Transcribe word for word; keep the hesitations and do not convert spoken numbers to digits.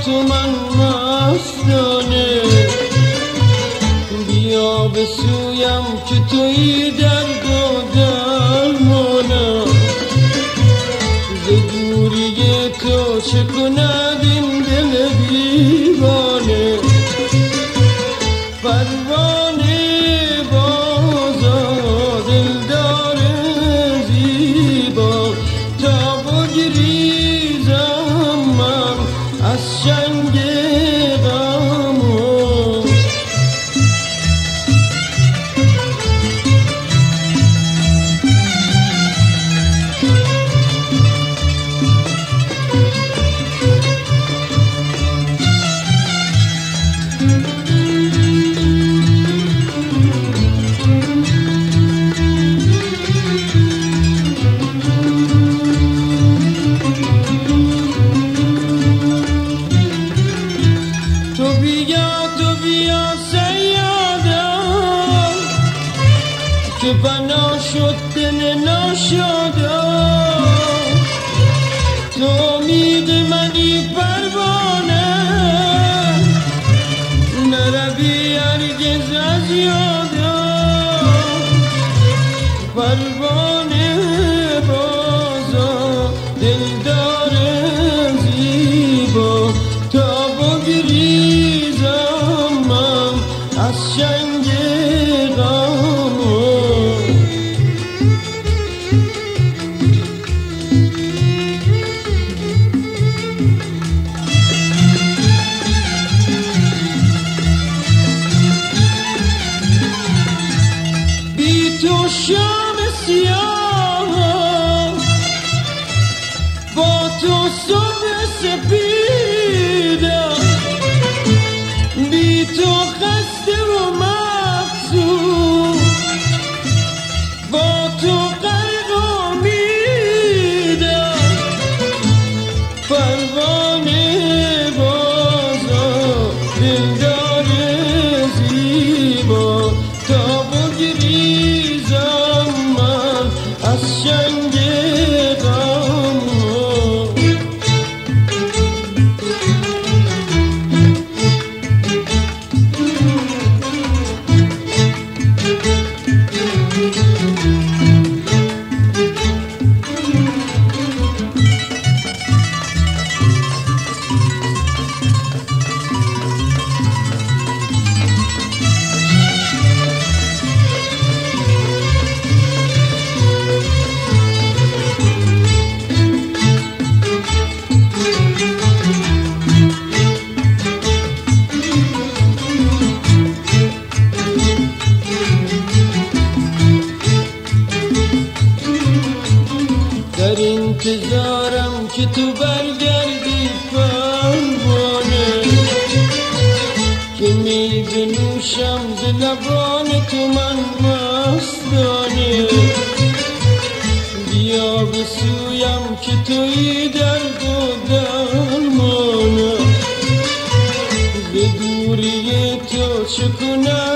تو من مستانه، بیا به سویم که توی درد و درمانم، ز دوری تو چه کند این دل دیوانه. پروانه بازا دلدار زیبا، تا بگریزم من از چنگ غمو. که بنا شد دل ناشادم، تو امید منی پروانه، نروی هرگز از یادم. پروانه بازا دلدار زیبا، تا بگریزم من از چنگ غمو. تو شام سیاه، با تو صبح سپیدم، بی تو خسته و مقصود، با تو غرق امیدم. پروانه بازا دلدار زیبا، تا بگریزم من از چنگ غمو. در انتظارم که تو برگردی پروانه، که می بنوشم ز لبان تو من مستانه. بیا به سویم که توی درد و درمانم، ز دوری تو چه کنم